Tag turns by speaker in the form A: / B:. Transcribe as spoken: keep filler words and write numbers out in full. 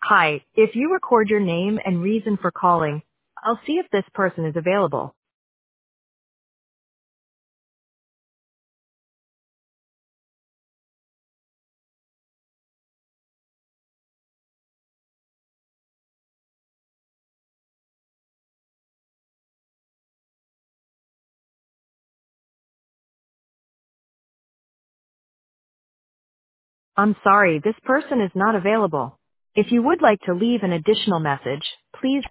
A: Hi, if you record your name and reason for calling, I'll see if this person is available. I'm sorry, this person is not available. If you would like to leave an additional message, please